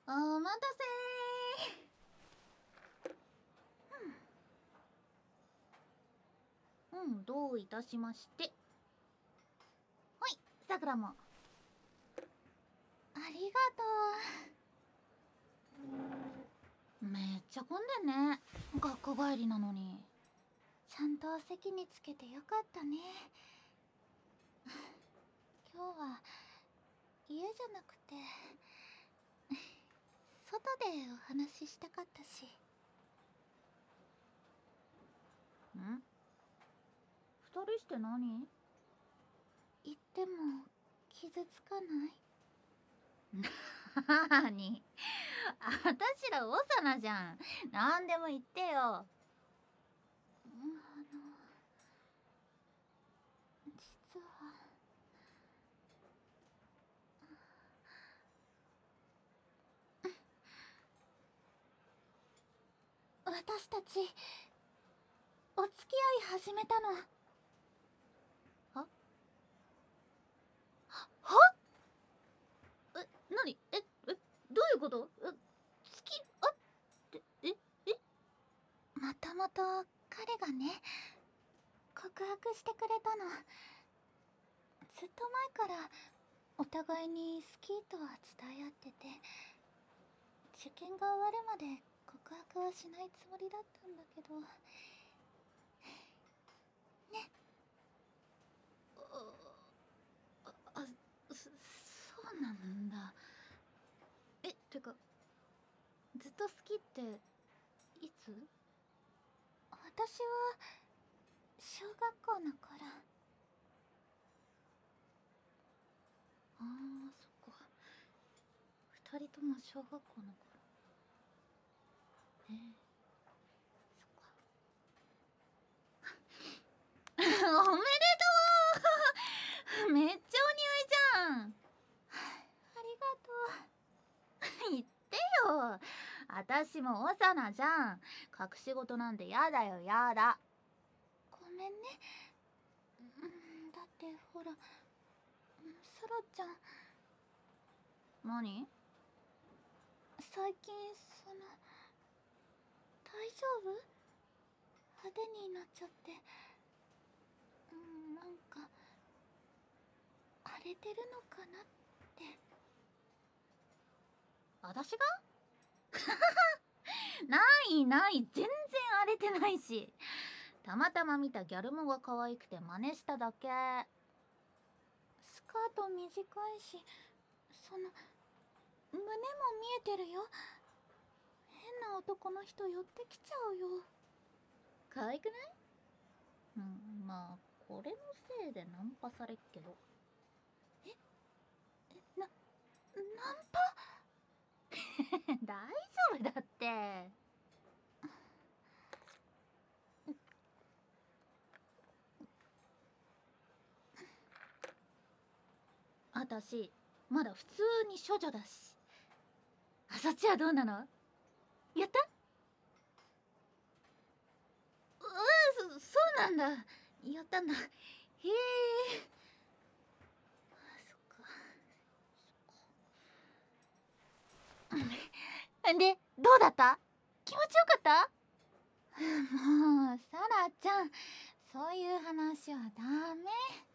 お待たせどういたしまして。はい、さくらも。ありがとう。めっちゃ混んでんね。学校帰りなのに。ちゃんと席につけてよかったね。今日は家じゃなくて外でお話ししたかったし。ん？二人して何？言っても傷つかない？なに？あたしら幼じゃん。なんでも言ってよ。実は私たちお付き合い始めたの。は？は？なに？どういうこと？付き合ってもともと彼がね、告白してくれたの。ずっと前からお互いに好きとは伝え合ってて、受験が終わるまで告白はしないつもりだったんだけどね。そうなんだ。てかずっと好きっていつ？私は小学校の頃。ああ、そっか。二人とも小学校の頃。そっか。おめでとうめっちゃお似合いじゃん。ありがとう。言ってよ。私もオサナじゃん。隠し事なんてやだよ、やだ。ごめんね。だってほら、サラちゃん。何？最近大丈夫？派手になっちゃって。なんか荒れてるのかなって。私が？ないない、全然荒れてないし。たまたま見たギャルモが可愛くて真似しただけ。スカート短いし、胸も見えてるよ。変な男の人寄ってきちゃうよ。可愛くない？まあこれのせいでナンパされっけど。ナンパ？大丈夫だって。あたしまだ普通に処女だし。そっちはどうなの？やった？そうなんだ。やったんだ。へえ。そっか。で、どうだった？気持ちよかった？もうサラちゃん、そういう話はダメ。